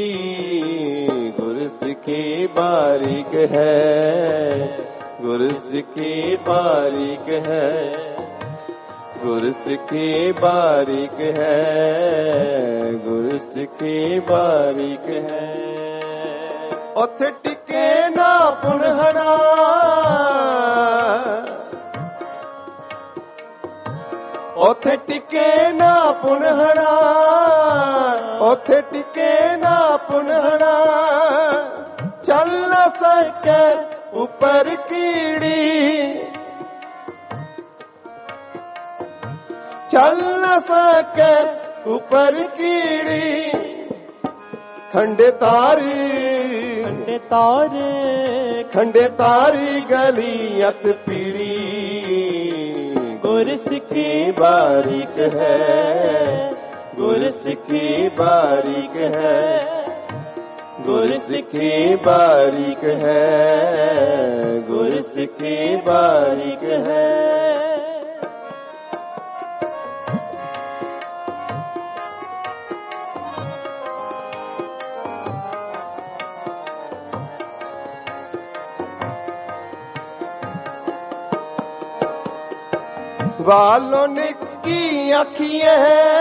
ਗੁਰ ਸਿੱਖੀ ਬਾਰੀਕ ਹੈ, ਗੁਰ ਸਿੱਖੀ ਬਾਰੀਕ ਹੈ, ਗੁਰ ਸਿੱਖੀ ਬਾਰੀਕ ਹੈ, ਗੁਰ ਸਿੱਖੀ ਬਾਰੀਕ ਹੈ। ਉੱਥੇ ਟਿਕੇ ਨਾ ਪੁਨਹਣਾ, ਉੱਥੇ ਟਿਕੇ ਨਾ ਪੁਨਹਣਾ, ਉੱਥੇ ਟਿਕੇ ਨਾ ਪੁਨਹਣਾ। ਚੱਲ ਨਾ ਸਕੇ ਉੱਪਰ ਕੀੜੀ, ਚੱਲ ਨਾ ਸਕੇ ਉੱਪਰ ਕੀੜੀ। ਖੰਡੇ ਤਾਰੀ, ਖੰਡੇ ਤਾਰ, ਖੰਡੇ ਤਾਰੀ ਗਲੀ ਅਤ ਪੀੜੀ। ਗੁਰ ਸਿੱਖੀ ਬਾਰੀਕ ਹੈ, ਗੁਰ ਸਿੱਖੀ ਬਾਰੀਕ ਹੈ, गुरसिखी बारीक है, गुरसिखी बारीक है। वालों ने की आँखियाँ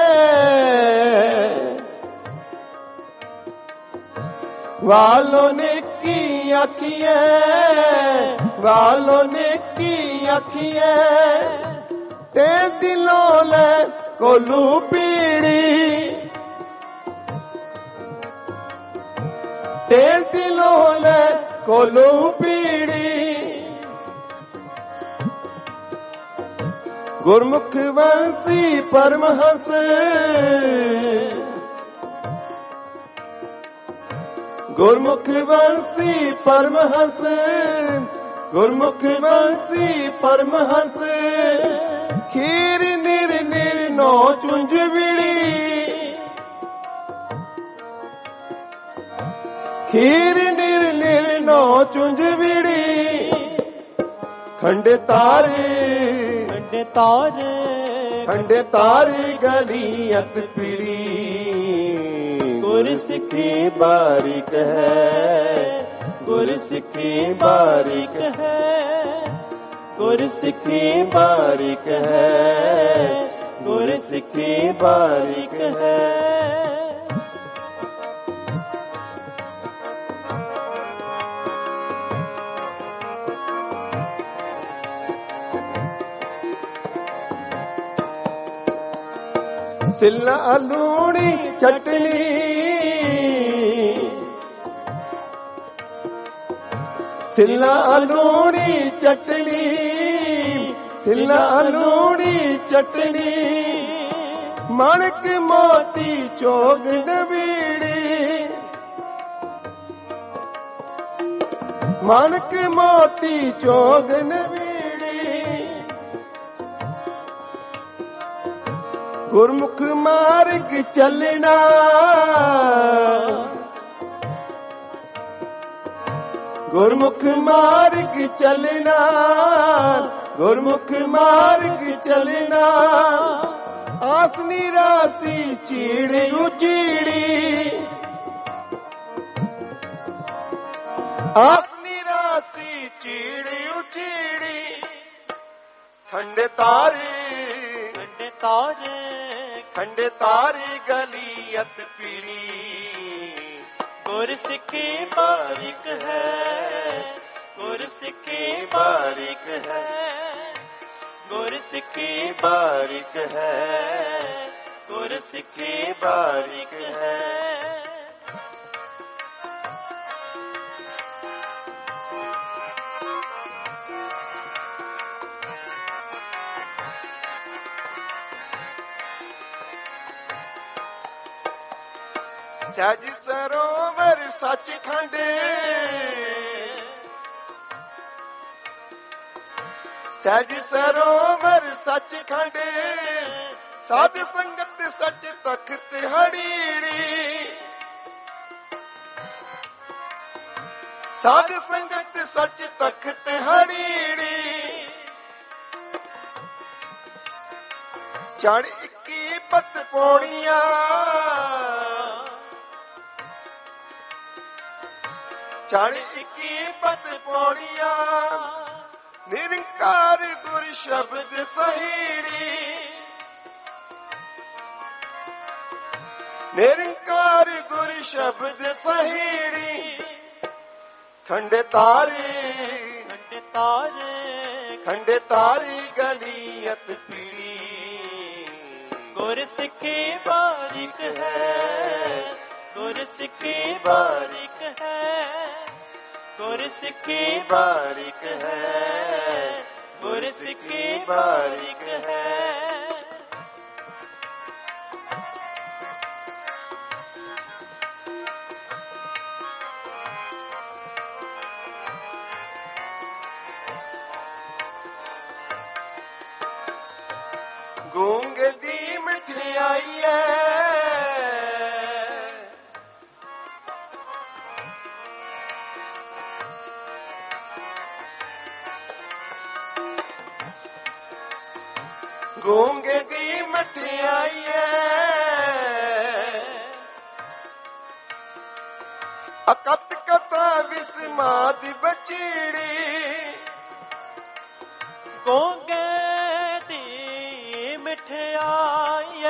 वालों ने की आँखियाँ वालों ने की आँखियाँ ते दिलों ले कोलू पीड़ी ते दिलों ले कोलू पीड़ी गुरमुख वंशी परमहंस गुरमुख वंशी परमहंस गुरमुख वंशी परमहंस खीर निर निर नो चुंजविड़ी खीर निर निर नो चुंजविड़ी खंडे तारे खंडे तारे खंडे तारी गलियत पीड़ी गुरसिखी बारीक है, गुरसिखी बारीक है, गुरसिखी बारीक है, गुरसिखी बारीक है। सिल्ला लूणी चटनी सिल्ला लूणी चटनी सिल्ला लूणी चटनी माणक मोती चोग नवीड़ी माणक मोती चोग नवीड़ी गुरमुख मार्ग चलना गुरमुख मार्ग चलना गुरमुख मार्ग चलना आसनी राशि चीड़ी उचीड़ी आसनी राशि चीड़ी उचीड़ी खंडे तारे खंडे तारे खंडे तारी गलियत पीड़ी गुरसिखी बारीक है, गुरसिखी बारीक है, गुरसिखी बारीक है, गुरसिखी बारीक है। सहज सरोवर सचखंड सहज सरोवर सचखंड साध संगत सच तख्त हड़ीड़ी साध संगत सच तख्त हड़ीड़ी चढ़ इक्की पत पौड़ियां चढ़ इक्की पत पौड़ियां निरंकार गुर शब्द सहीड़ी निरंकार गुर शब्द सहीड़ी खंडे तारे खंडे तारे खंडे तारी गलियत पीड़ी गुरसिखी बारीक है, गुरसिखी बारीक है, गुरसिखी बारीक है, गुरसिखी बारीक है। गूंग दी मिठाई है गूंगे दी मठियाई अकत कथा विस्माद बचीड़ी गूंगे दी मिठाई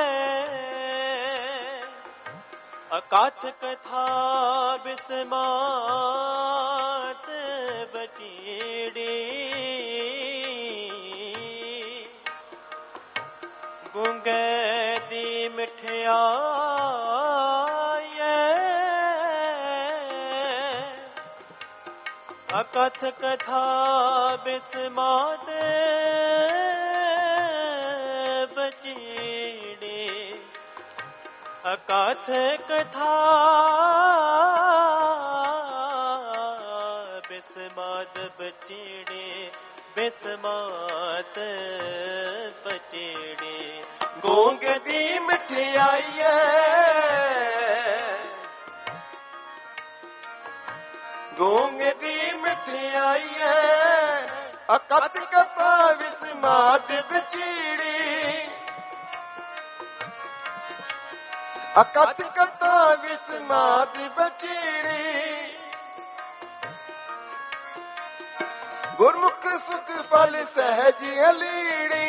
अकथ कथा विस्माद बचीड़ी गूंगे दी मिठाई अकथ कथा विस्माद बचीड़ी अकथ कथा विस्माद बचीड़ी विस्माद बचीड़ी गूंगे दी मिठाई गूंगे दी मिठाई अकत कथा विस्माद बचीड़ी अकत कथा विस्माद बचीड़ी गुरमुख सुख फल सहज अलीड़ी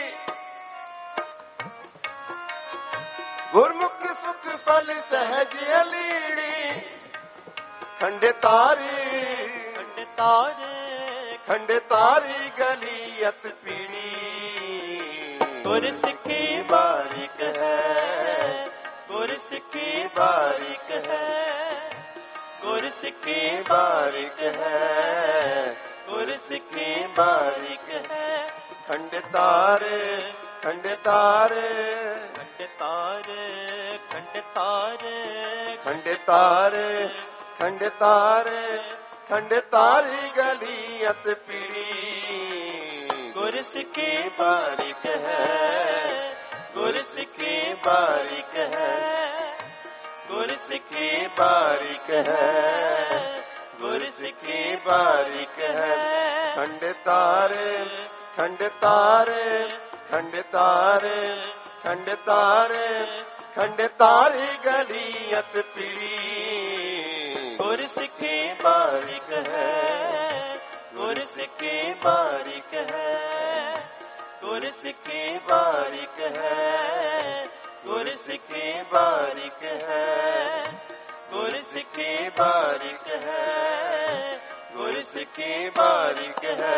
गुरमुख सुख फल सहज अलीड़ी खंड तारी खंड तारे खंड तारी गलियत पीड़ी गुर सिखी बारिक है गुर सिखी बारिक है गुर सिखी बारिक है गुर सिखी बारिक है खंड तारे खंड तारे खंड तारे खंड तारे खंड तारे खंड तारे खंड तारी गलियत पीड़ी गुर सिखी बारिक है गुर सिखी बारिक है गुर सिखी बारिक है गुर सिखी बारिक है खंड तारे खंड तारे खंड तारे खंड तारे खंड तारी गलियत पीड़ी गुर सिखी बारिक है गुर सिखी बारिक है गुर सिखी बारिक है गुर सिखी बारिक है गुर सिखी बारिक है गुर सिखी बारिक है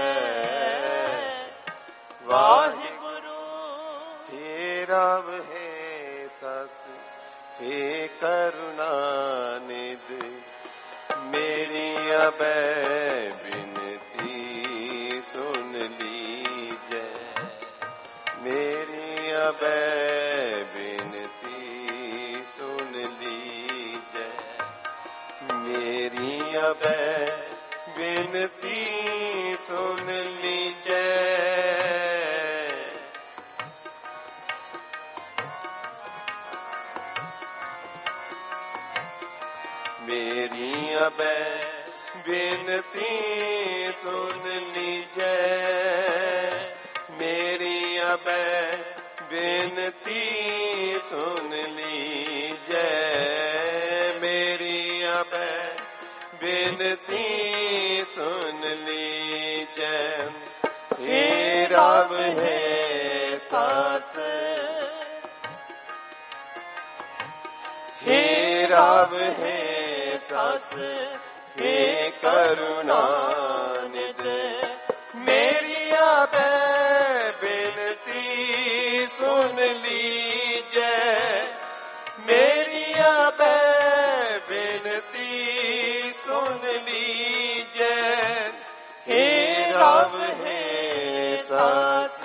वाहिगुरु हे राम हे सस हे करुणा निध मेरी अबै बिनती सुन लीजै मेरी अबै बिनती सुन लीजै मेरी अबै बिनती सुन लीजै मेरी अबै बिनती सुन लीजै मेरी अबै बिनती सुन लीजै मेरी अबै बिनती सुन लीजै हे राम हे सास हे राम हे सास हे करुणा निध मेरी अबै बिनती सुन लीजै मेरी अबै बिनती सुन लीजै हे राम हे सास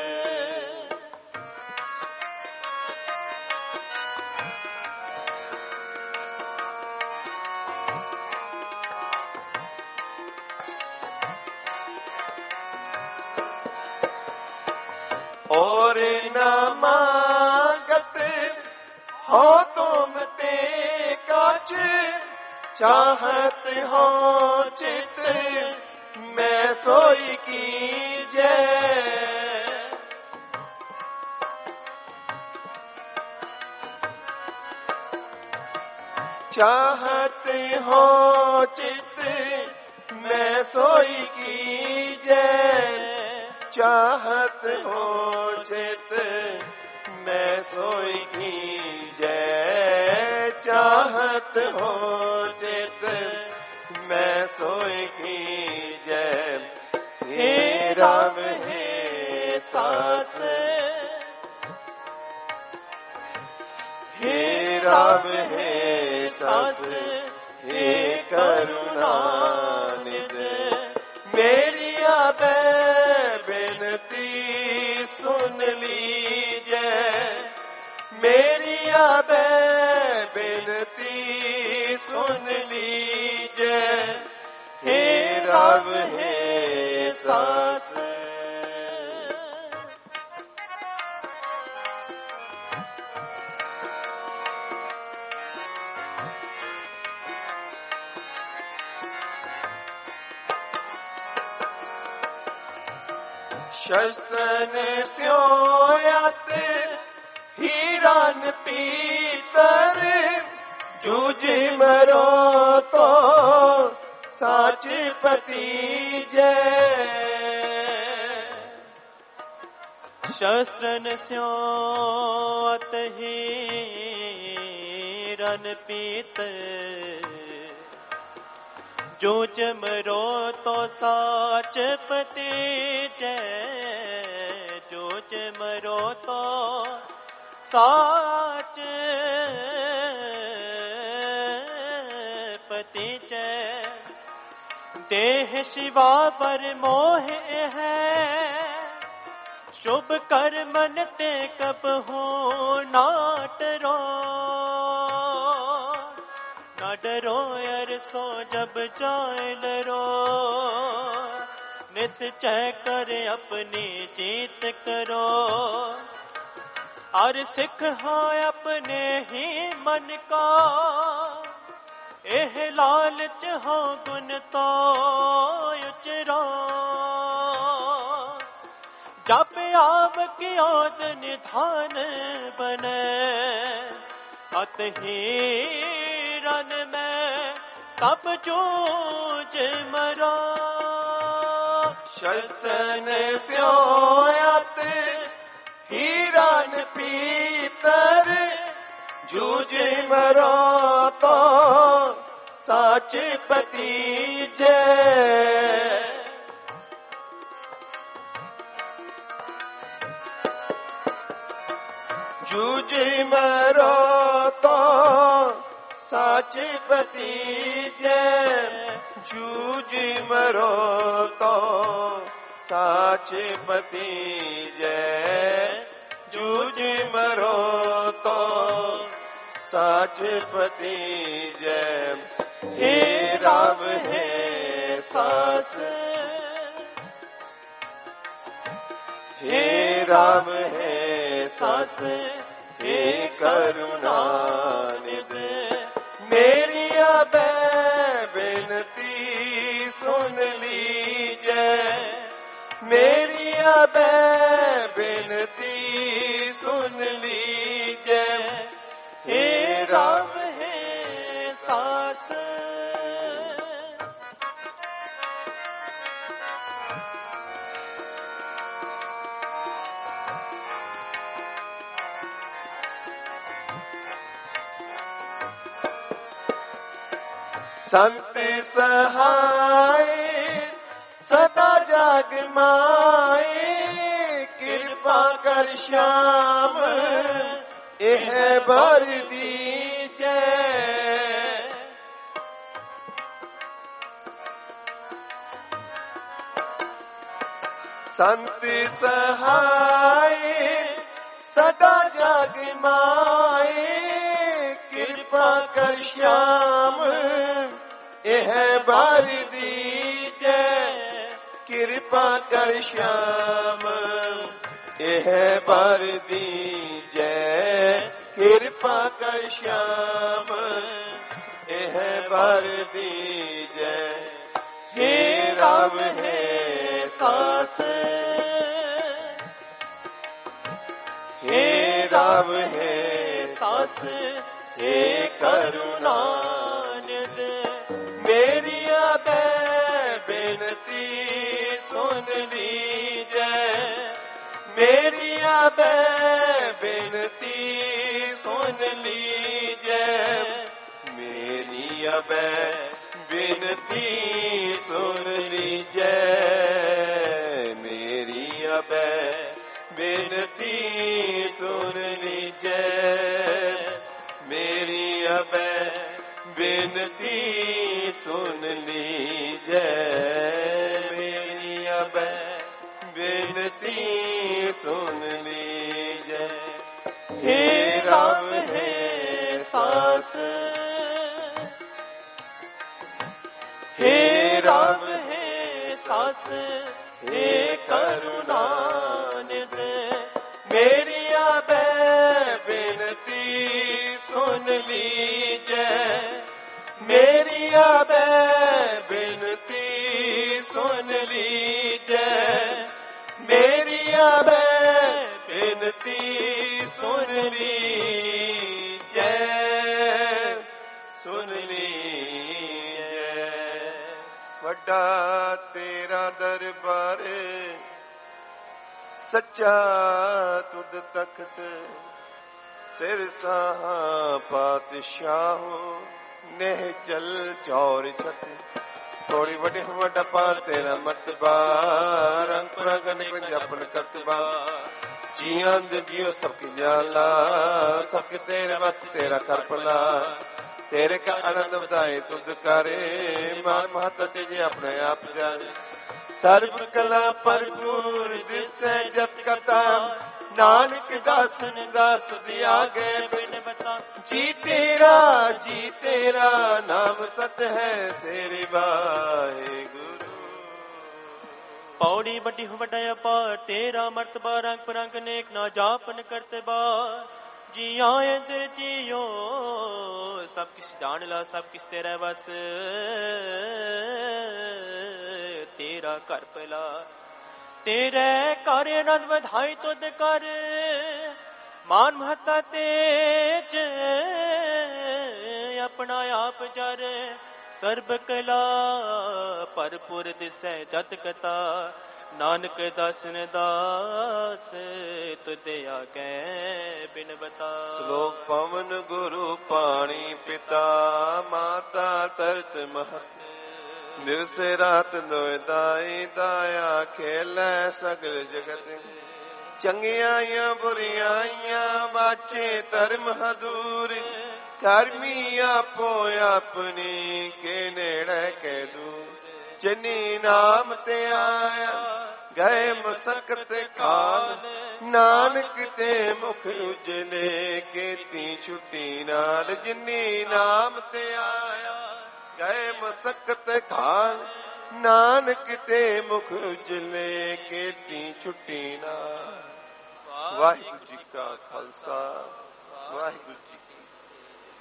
और न मांगत हो तुम ते काच चाहत हो चित मैं सोई की जय चाहत हो चित मैं सोई कीजे, चाहत हो चित मैं सोई कीजे, चाहत हो चित मैं सोई कीजे। हे राम हे सास, हे राम हे सास, हे करुणानिध मेरी आबे बिनती सुन लीजे, मेरी आबे बिनती सुन लीजे। हे राम हे सास, शस्त्रन स्योयत हीरान पीतर, जूझ मरो तो साच पति जय। शस्त्रन स्योत हीरन पीतर, जूझ मरो तो साच पति जय, जूझ मरो तो साच पति जय। देह शिवा पर मोह है, शुभ कर्मन ते कब हो ना डरो, ना डरो अरसो जब जाए लरो, निश्चय कर अपनी जीत करो। और सिख हो अपने ही मन का, एह लालच हो गुण तो उचरो। जब आव की ओद निधान बने, अत हीरन में तब जूझ मरो। शस्त्रन स्योयत हीरान पीतर, जूझ मरो तो साच पति जय। जूझ मरो तो साच पति जय, जूझ मरो तो साच पति जय, जूझ मरो तो साच पति जय। हे राम हे सास, हे राम हे सास, हे करुणानिध मेरी आबे बिनती सुन लीजे, मेरी आबे बिनती सुन लीजे। हे राम हे सास, संत सहाय सदा जाग माए, कृपा कर श्याम एह बर दीजे। संत सहाय सदा जाग माए, कृपा कर श्याम एह बार दीजे। कृपा कर श्याम एह बार दीजे, कृपा कर श्याम एह बार दीजे। हे राम हे सास, हे राम हे सास, हे करुणा निधि मेरिया बै बेनती सुन लीजै, मेरिया बै बेनती सुन लीजै, मेरिया बै बेनती सुन लीजै, मेरिया बै बेनती सुन लीजै, मेरी अबै बेनती सुन लीजै, मेरी अबै बेनती सुन लीजै। हे राम हे सास, हे राम हे सास, हे करुणा निधि मेरी अबै बेनती सुन लीजै, मेरी अबै बेनती सुन लीजै, मेरी अबै बेनती सुन लीजै, सुन लीजै। वड्डा तेरा दरबार सच्चा तुद तख्त, सिर साहा पातशाहो नेह चल चौर छत। थोड़ी वड्डे वड्डा पार तेरा मर्तबा, रंग प्रगन जपन करतबा, जियां दियो सबकी जाला, सबके तेरे बस तेरा करपला, तेरे का आनंद बधाए तुद करे, मान महत्ता तेजे अपने आप जाने। सर्व कला भरपूर दिसै जत कथा, नानक दासन दास दिया गए बिन बता। जी तेरा जी तेरा नाम सत है सेरे वाहेगुरु। पौड़ी बड़ी हो वड्डा अपार तेरा मर्तबा, रंग परंग नेक ना जापन करते बार। जी आए ते जियो सब किस जान ला, सब किस तेरा बस, तेरा कर पला। तेरे कर आनंद बधाई तुद कर, मान महत्ता तेज अपना आप जर। सर्ब कला भरपुर दिसै जत कथा, नानक दासन दास तुदे आगे बिन बता। श्लोक पवन गुरु पाणी पिता, माता तरत महत, निरसे रात दोय दाई दाया, खेलै सगल जगत। चंगियाइयां बुरियाइयां बाचे धर्म हदूर, कर्मी आपो अपनी के नेड़े के दूर। जिनी नाम ते आया गए मसकत काल, नानक ते मुख उजले केती छुट्टी नाल। जिनी नाम ते आया गए मसकत काल, नानक ते मुख उजले केती छुट्टी नाल। वाहिगुरू जी का खालसा, वाहिगुरू